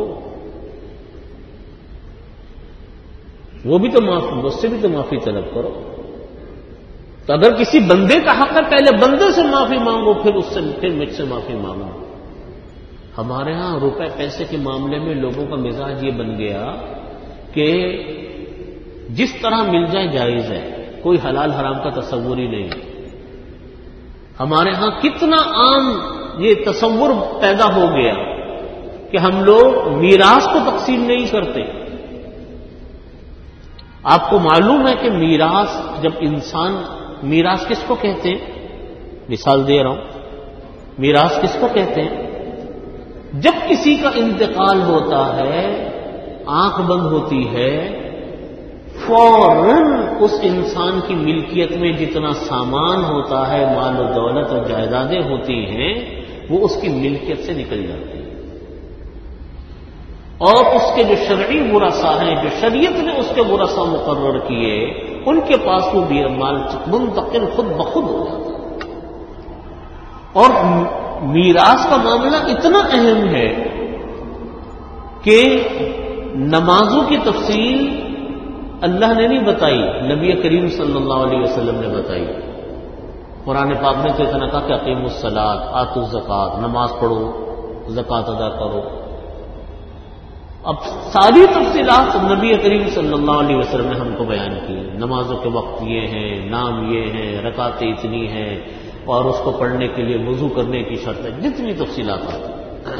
وہ بھی تو معافی، اس سے بھی تو معافی طلب کرو۔ تو اگر کسی بندے کا حق ہے پہلے بندے سے معافی مانگو، پھر اس سے پھر مجھ سے معافی مانگو۔ ہمارے ہاں روپے پیسے کے معاملے میں لوگوں کا مزاج یہ بن گیا کہ جس طرح مل جائے جائز ہے، کوئی حلال حرام کا تصور ہی نہیں۔ ہمارے ہاں کتنا عام یہ تصور پیدا ہو گیا کہ ہم لوگ میراث کو تقسیم نہیں کرتے۔ آپ کو معلوم ہے کہ میراث، جب انسان، میراث کس کو کہتے ہیں؟ مثال دے رہا ہوں، میراث کس کو کہتے ہیں؟ جب کسی کا انتقال ہوتا ہے، آنکھ بند ہوتی ہے، فوراً اس انسان کی ملکیت میں جتنا سامان ہوتا ہے، مال و دولت اور جائیدادیں ہوتی ہیں، وہ اس کی ملکیت سے نکل جاتی ہیں، اور اس کے جو شرعی ورثاء ہیں، جو شریعت نے اس کے ورثاء مقرر کیے، ان کے پاس وہ مال منتقل خود بخود ہو جاتا ہے۔ اور میراث کا معاملہ اتنا اہم ہے کہ نمازوں کی تفصیل اللہ نے نہیں بتائی، نبی کریم صلی اللہ علیہ وسلم نے بتائی۔ قرآن پاک میں تو اتنا کہا کہ اقیموا الصلاۃ آتوا الزکوٰۃ، نماز پڑھو، زکوٰۃ ادا کرو۔ اب ساری تفصیلات نبی کریم صلی اللہ علیہ وسلم نے ہم کو بیان کی، نمازوں کے وقت یہ ہیں، نام یہ ہیں، رکعتیں اتنی ہیں، اور اس کو پڑھنے کے لیے وضو کرنے کی شرط ہے، جتنی تفصیلات آتی۔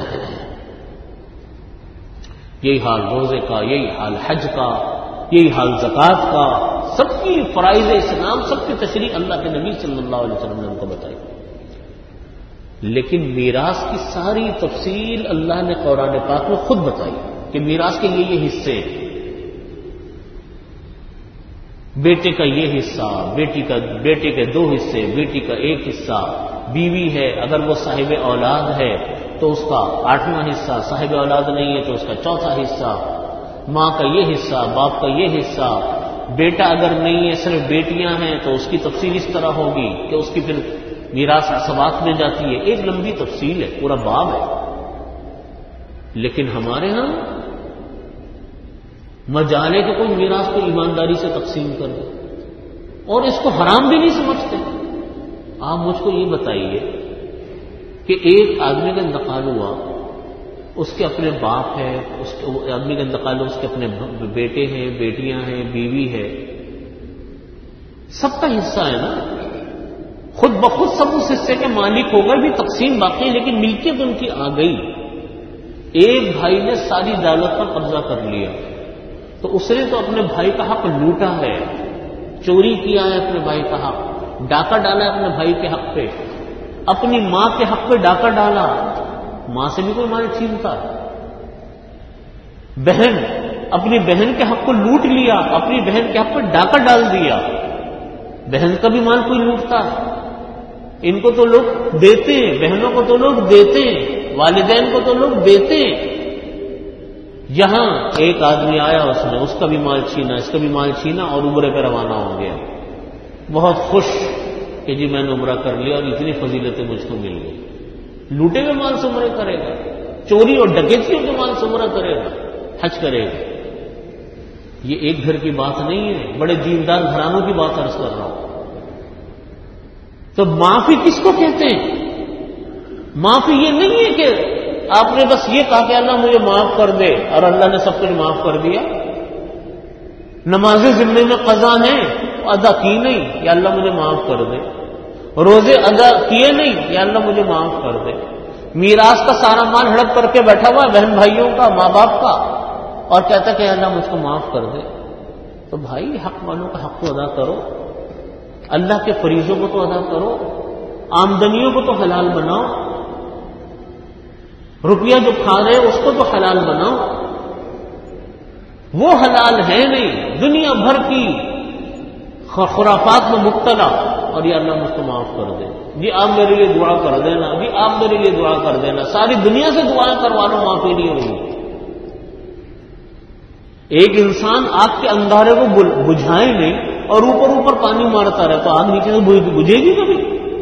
یہی حال روزے کا، یہی حال حج کا، یہی حال زکوٰۃ کا، سب کی فرائض اسلام، سب کی تشریح اللہ کے نبی صلی اللہ علیہ وسلم نے ہم کو بتائی۔ لیکن میراث کی ساری تفصیل اللہ نے قرآن پاک میں خود بتائی کہ میراث کے یہ یہ حصے، بیٹے کا یہ حصہ، بیٹی کا بیٹے کے دو حصے، بیٹی کا ایک حصہ، بیوی ہے اگر وہ صاحب اولاد ہے تو اس کا آٹھواں حصہ، صاحب اولاد نہیں ہے تو اس کا چوتھا حصہ، ماں کا یہ حصہ، باپ کا یہ حصہ، بیٹا اگر نہیں ہے صرف بیٹیاں ہیں تو اس کی تفصیل اس طرح ہوگی کہ اس کی پھر میراث عصبات میں جاتی ہے، ایک لمبی تفصیل ہے، پورا باب ہے۔ لیکن ہمارے ہاں مجالے کہ کوئی میراث کو ایمانداری سے تقسیم کر دے، اور اس کو حرام بھی نہیں سمجھتے۔ آپ مجھ کو یہ بتائیے کہ ایک آدمی کا انتقال ہوا، اس کے اپنے باپ ہے، اس کے آدمی کا انتقال ہوا، اس کے اپنے بیٹے ہیں، بیٹیاں ہیں، بیوی ہے، سب کا حصہ ہے نا، خود بخود سب اس حصے کے مالک ہو گئے، بھی تقسیم باقی ہے، لیکن ملکیت ان کی آ گئی۔ ایک بھائی نے ساری دولت پر قبضہ کر لیا تو اس نے تو اپنے بھائی کا حق لوٹا ہے، چوری کیا ہے اپنے بھائی کا حق، ڈاکہ ڈالا ہے اپنے بھائی کے حق پہ، اپنی ماں کے حق پہ ڈاکہ ڈالا، ماں سے بھی کوئی مال چھینتا، بہن اپنی بہن کے حق کو لوٹ لیا، اپنی بہن کے حق پہ ڈاکہ ڈال دیا، بہن کا بھی مال کوئی لوٹتا، ان کو تو لوگ دیتے ہیں، بہنوں کو تو لوگ دیتے ہیں، والدین کو تو لوگ دیتے ہیں۔ یہاں ایک آدمی آیا، اس نے اس کا بھی مال چھینا، اس کا بھی مال چھینا، اور عمرے پہ روانہ ہو گیا، بہت خوش کہ جی میں نے عمرہ کر لیا اور اتنی فضیلتیں مجھ کو مل گئی۔ لوٹے ہوئے مال سے عمرہ کرے گا، چوری اور ڈکیتیوں کے مال سے عمرہ کرے گا، حج کرے گا۔ یہ ایک گھر کی بات نہیں ہے، بڑے دیندار گھرانوں کی بات عرض کر رہا ہوں۔ تو معافی کس کو کہتے ہیں؟ معافی یہ نہیں ہے کہ آپ نے بس یہ کہا کہ اللہ مجھے معاف کر دے اور اللہ نے سب کچھ معاف کر دیا۔ نمازیں ذمے میں قضا ہیں، ادا کی نہیں، یا اللہ مجھے معاف کر دے۔ روزے ادا کیے نہیں، یا اللہ مجھے معاف کر دے۔ میراث کا سارا مال ہڑپ کر کے بیٹھا ہوا ہے، بہن بھائیوں کا، ماں باپ کا، اور کہتا کہ اللہ مجھ کو معاف کر دے۔ تو بھائی حق والوں کا حق تو ادا کرو، اللہ کے فریضوں کو تو ادا کرو، آمدنیوں کو تو حلال بناؤ، روپیہ جو کھا رہے اس کو تو حلال بناؤ۔ وہ حلال ہے نہیں، دنیا بھر کی خرافات میں مبتلا، اور یہ اللہ مجھ کو معاف کر دے، جی آپ میرے لیے دعا کر دینا، جی آپ میرے لیے دعا کر دینا، ساری دنیا سے دعائیں کروا لو، معافی نہیں ہوگی۔ ایک انسان آگ کے اندھارے کو بجھائے نہیں اور اوپر اوپر پانی مارتا رہے تو آگ نیچے سے بجھے گی کبھی؟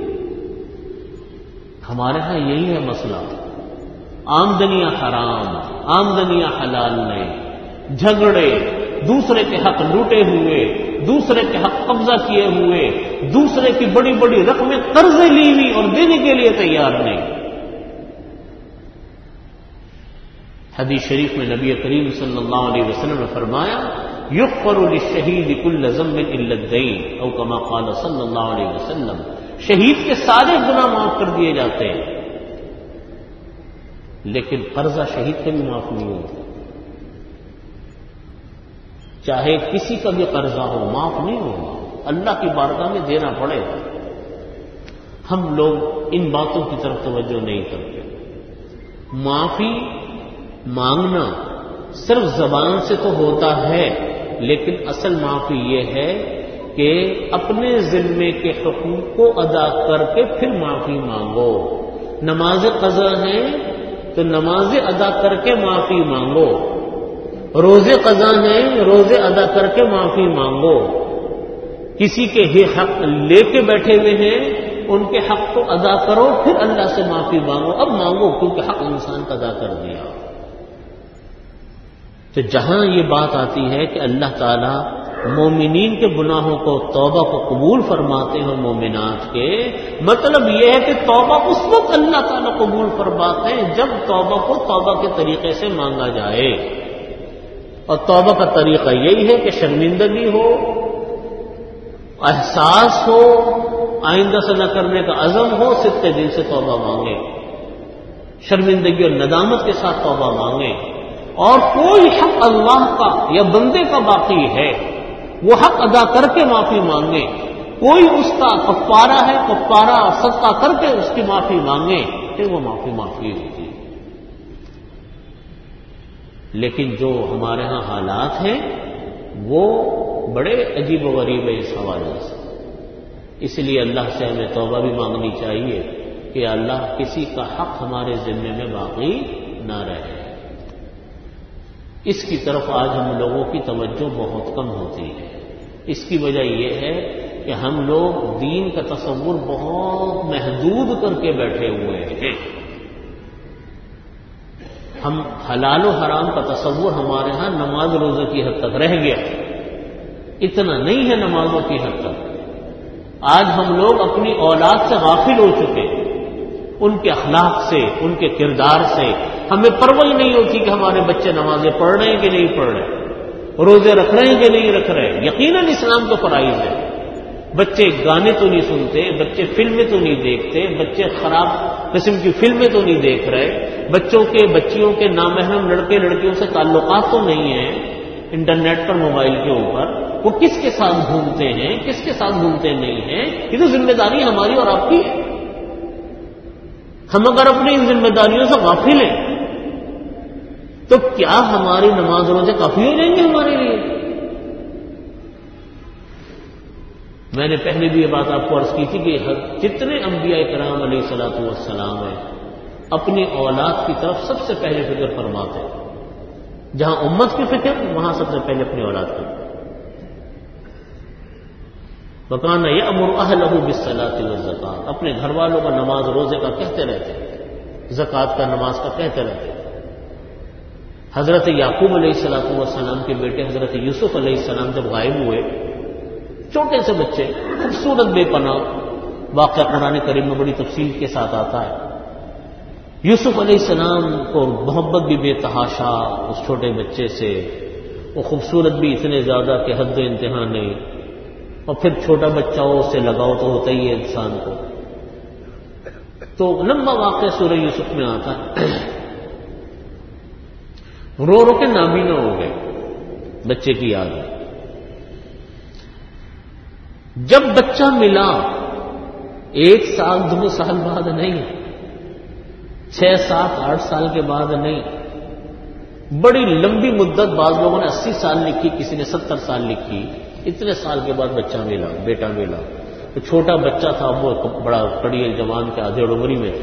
ہمارے ہاں یہی ہے مسئلہ، آمدنیاں حرام، آمدنیاں حلال نہیں، جھگڑے، دوسرے کے حق لوٹے ہوئے، دوسرے کے حق قبضہ کیے ہوئے، دوسرے کی بڑی بڑی رقمیں قرضے لی ہوئی اور دینے کے لیے تیار نہیں۔ حدیث شریف میں نبی کریم صلی اللہ علیہ وسلم نے فرمایا یغفر للشہید کل ذنب الا الدین، او کما قال صلی اللہ علیہ وسلم، شہید کے سارے گناہ معاف کر دیے جاتے ہیں، لیکن قرضہ شہید کا بھی معاف نہیں ہوتا، چاہے کسی کا بھی قرضہ ہو معاف نہیں ہوگا، اللہ کی بارگاہ میں دینا پڑے گا۔ ہم لوگ ان باتوں کی طرف توجہ نہیں کرتے۔ معافی مانگنا صرف زبان سے تو ہوتا ہے، لیکن اصل معافی یہ ہے کہ اپنے ذمے کے حقوق کو ادا کر کے پھر معافی مانگو. نماز قضا ہے تو نماز ادا کر کے معافی مانگو. روزے قضا ہیں روزے ادا کر کے معافی مانگو. کسی کے ہی حق لے کے بیٹھے ہوئے ہیں ان کے حق کو ادا کرو پھر اللہ سے معافی مانگو. اب مانگو کیونکہ حق انسان کا ادا کر دیا. تو جہاں یہ بات آتی ہے کہ اللہ تعالیٰ مومنین کے گناہوں کو توبہ کو قبول فرماتے ہیں مومنات کے، مطلب یہ ہے کہ توبہ اس وقت اللہ تعالیٰ قبول فرماتے ہیں جب توبہ کو توبہ کے طریقے سے مانگا جائے. اور توبہ کا طریقہ یہی ہے کہ شرمندگی ہو، احساس ہو، آئندہ سے نہ کرنے کا عزم ہو، ستے دل سے توبہ مانگے، شرمندگی اور ندامت کے ساتھ توبہ مانگے. اور کوئی حق اللہ کا یا بندے کا باقی ہے وہ حق ادا کر کے معافی مانگے. کوئی اس کا کفارہ ہے، کفارہ صدقہ کر کے اس کی معافی مانگے پھر وہ معافی معافی ہوتی. لیکن جو ہمارے ہاں حالات ہیں وہ بڑے عجیب و غریب ہے اس حوالے سے. اس لیے اللہ سے ہمیں توبہ بھی مانگنی چاہیے کہ اللہ کسی کا حق ہمارے ذمے میں باقی نہ رہے. اس کی طرف آج ہم لوگوں کی توجہ بہت کم ہوتی ہے. اس کی وجہ یہ ہے کہ ہم لوگ دین کا تصور بہت محدود کر کے بیٹھے ہوئے ہیں. ہم حلال و حرام کا تصور ہمارے ہاں نماز روزے کی حد تک رہ گیا. اتنا نہیں ہے نمازوں کی حد تک. آج ہم لوگ اپنی اولاد سے غافل ہو چکے، ان کے اخلاق سے، ان کے کردار سے. ہمیں پرواہ نہیں ہوتی کہ ہمارے بچے نمازیں پڑھ رہے ہیں کہ نہیں پڑھ رہے، روزے رکھ رہے ہیں کہ نہیں رکھ رہے. یقیناً اسلام تو فرائض ہے. بچے گانے تو نہیں سنتے، بچے فلمیں تو نہیں دیکھتے، بچے خراب قسم کی فلمیں تو نہیں دیکھ رہے، بچوں کے بچیوں کے نامحرم لڑکے لڑکیوں سے تعلقات تو نہیں ہیں انٹرنیٹ پر موبائل کے اوپر. وہ کس کے ساتھ گھومتے ہیں، کس کے ساتھ گھومتے نہیں ہیں، یہ تو ذمہ داری ہماری اور آپ کی ہے. ہم اگر اپنی ان ذمہ داریوں سے غافل ہیں تو کیا ہماری نماز روزے کافی ہو جائیں گے ہمارے لیے؟ میں نے پہلے بھی یہ بات آپ کو عرض کی تھی کہ جتنے انبیاء کرام علیہ الصلوۃ والسلام ہیں اپنی اولاد کی طرف سب سے پہلے فکر فرماتے ہیں. جہاں امت کی فکر وہاں سب سے پہلے اپنی اولاد کی. وَكَانَ يَأْمُرُ أَهْلَهُ بِالصَّلَاةِ وَالزَّكَاةِ، اپنے گھر والوں کا نماز روزے کا کہتے رہتے ہیں، زکوٰۃ کا نماز کا کہتے رہتے ہیں. حضرت یعقوب علیہ الصلوۃ والسلام کے بیٹے حضرت یوسف علیہ السلام جب غائب ہوئے، چھوٹے سے بچے، خوبصورت بے پناہ واقعہ قرآن کریم میں بڑی تفصیل کے ساتھ آتا ہے. یوسف علیہ السلام کو محبت بھی بے تحاشا اس چھوٹے بچے سے، وہ خوبصورت بھی اتنے زیادہ کہ حد انتہا نہیں. اور پھر چھوٹا بچہ ہو اس سے لگاؤ تو ہوتا ہی ہے انسان کو. تو لمبا واقعہ سورہ یوسف میں آتا ہے. رو رو کے نابینا ہو گئے بچے کی یاد میں. جب بچہ ملا ایک سال دو سال بعد نہیں، چھ سات آٹھ سال کے بعد نہیں، بڑی لمبی مدت، بعض لوگوں نے اسی سال لکھی، کسی نے ستر سال لکھی. اتنے سال کے بعد بچہ ملا، بیٹا ملا. تو چھوٹا بچہ تھا، وہ بڑا کڑی جوان کے آدھے عمری میں.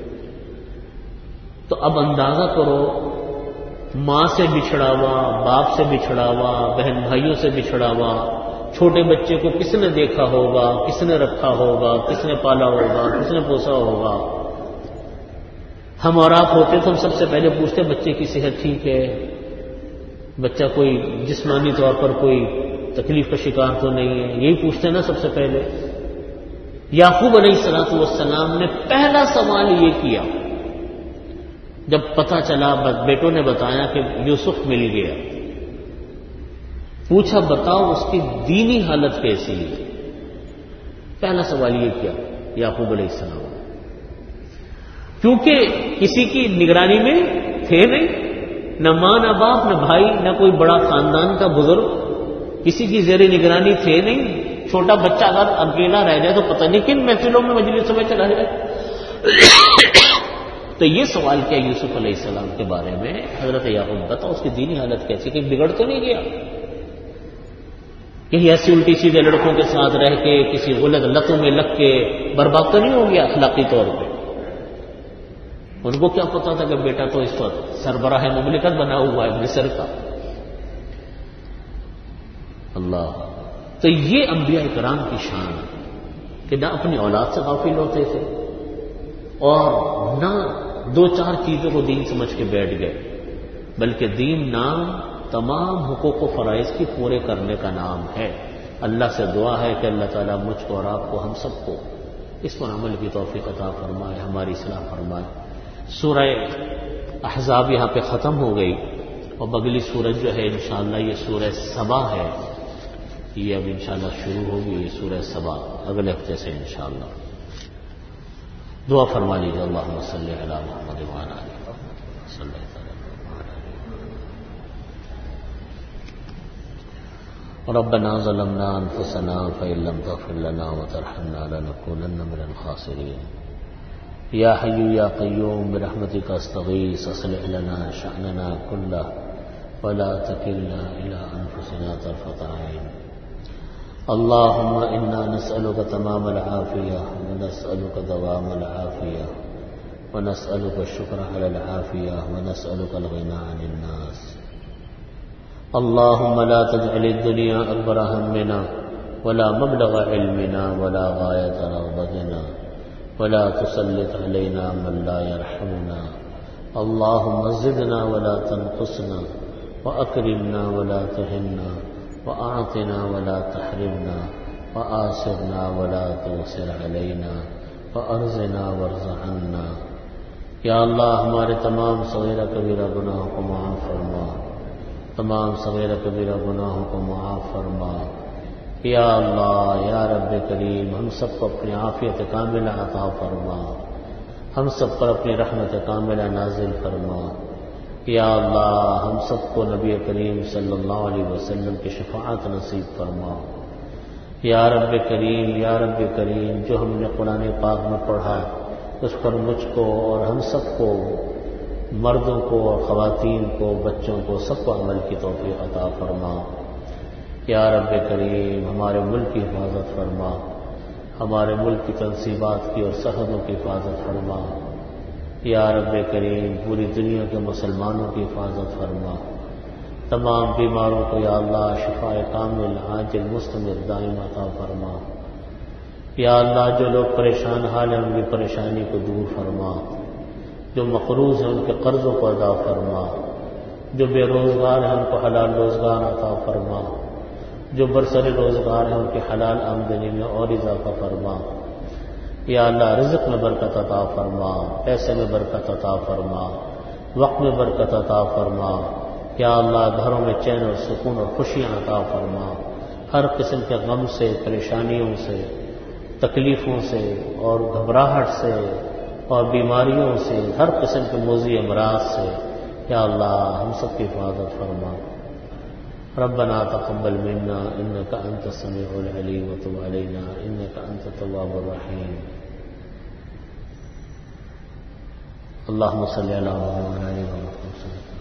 تو اب اندازہ کرو، ماں سے بچھڑا ہوا، باپ سے بچھڑا ہوا، بہن بھائیوں سے بچھڑا ہوا، چھوٹے بچے کو کس نے دیکھا ہوگا، کس نے رکھا ہوگا، کس نے پالا ہوگا، کس نے پوسا ہوگا. ہم اور آپ ہوتے تو ہم سب سے پہلے پوچھتے بچے کی صحت ٹھیک ہے، بچہ کوئی جسمانی طور پر کوئی تکلیف کا شکار تو نہیں ہے، یہی پوچھتے نا سب سے پہلے. یعقوب علیہ الصلوۃ والسلام نے پہلا سوال یہ کیا جب پتہ چلا، بیٹوں نے بتایا کہ یوسف مل گیا. پوچھا بتاؤ اس کی دینی حالت کیسی ہے. پہلا سوال یہ کیا یعقوب علیہ السلام، کیونکہ کسی کی نگرانی میں تھے نہیں، نہ ماں نہ باپ نہ بھائی نہ کوئی بڑا خاندان کا بزرگ، کسی کی زیر نگرانی تھے نہیں. چھوٹا بچہ اگر اکیلا رہ جائے تو پتہ نہیں کن محفلوں میں مجلسوں میں چلا جائے. تو یہ سوال کیا یوسف علیہ السلام کے بارے میں. حضرت یعقوب بتاؤ اس کی دینی حالت کیسی، کہ بگڑ تو نہیں گیا. کہیں ایسی الٹی سیدھے لڑکوں کے ساتھ رہ کے کسی غلط لتوں میں لگ کے برباد تو نہیں ہو گیا اخلاقی طور پہ؟ ان کو کیا پتا تھا کہ بیٹا تو اس وقت سربراہ مملکت بنا ہوا ہے مصر کا. اللہ. تو یہ انبیاء کرام کی شان کہ نہ اپنی اولاد سے غافل ہوتے تھے اور نہ دو چار چیزوں کو دین سمجھ کے بیٹھ گئے، بلکہ دین نام تمام حقوق و فرائض کی پورے کرنے کا نام ہے. اللہ سے دعا ہے کہ اللہ تعالیٰ مجھ کو اور آپ کو، ہم سب کو اس پر عمل کی توفیق عطا فرمائے، ہماری اصلاح فرمائے. سورہ احزاب یہاں پہ ختم ہو گئی اور اگلی سورج جو ہے انشاءاللہ یہ سورہ سبا ہے. یہ اب انشاءاللہ شروع ہوگی یہ سورہ سبا اگلے ہفتے سے انشاءاللہ. دعا فرما لیجیے. اللہم صلی علی محمد وعلی آل محمد صلی اللہ علیہ وسلم. ربنا ظلمنا انفسنا فإن لم تغفر لنا وترحمنا لنكونن من الخاسرين. یا حی یا قیوم برحمتک استغیث اصلح لنا شأننا كله ولا تکلنا إلى أنفسنا طرفة عين. اللهم إنا نسألك تمام العافية ونسألك دوام العافية ونسألك الشكر على العافية ونسألك الغنى عن الناس. اللهم لا تجعل الدنيا أكبر همنا ولا مبلغ علمنا ولا غاية رغبتنا ولا تسلط علينا من لا يرحمنا. اللهم زدنا ولا تنقصنا وأكرمنا ولا تهنا وأعطنا ولا تحرمنا وآثرنا ولا تؤثر علينا وأرزنا وارض عنا. یا اللہ ہمارے تمام صغیرہ کبیرہ گناہوں کو معاف فرما، تمام صغیرہ کبیرہ گناہوں کو معاف فرما. یا اللہ یا رب کریم ہم سب کو اپنی عافیت کاملہ عطا فرما، ہم سب پر اپنی رحمت کاملہ نازل فرما. یا اللہ ہم سب کو نبی کریم صلی اللہ علیہ وسلم کی شفاعت نصیب فرما. یا رب کریم یا رب کریم جو ہم نے قرآن پاک میں پڑھا اس پر مجھ کو اور ہم سب کو، مردوں کو اور خواتین کو، بچوں کو، سب کو عمل کی توفیق عطا فرما. یا رب کریم ہمارے ملک کی حفاظت فرما، ہمارے ملک کی تنصیبات کی اور سرحدوں کی حفاظت فرما. یا رب کریم پوری دنیا کے مسلمانوں کی حفاظت فرما. تمام بیماروں کو یا اللہ شفاء کامل عاجل مستمر دائم عطا فرما. یا اللہ جو لوگ پریشان حال ہیں ان کی پریشانی کو دور فرما، جو مقروض ہیں ان کے قرضوں کو ادا فرما، جو بے روزگار ہیں ان کو حلال روزگار عطا فرما، جو برسر روزگار ہیں ان کی حلال آمدنی میں اور اضافہ فرما. یا اللہ رزق میں برکت عطا فرما، پیسے میں برکت عطا فرما، وقت میں برکت عطا فرما. یا اللہ گھروں میں چین اور سکون اور خوشیاں عطا فرما. ہر قسم کے غم سے، پریشانیوں سے، تکلیفوں سے اور گھبراہٹ سے اور بیماریوں سے، ہر قسم کے موذی امراض سے یا اللہ ہم سب کی حفاظت فرما. ربنا تقبل منا انك انت السميع العليم وتب علينا انك انت التواب الرحيم. اللهم صل على محمد وعلى ال محمد.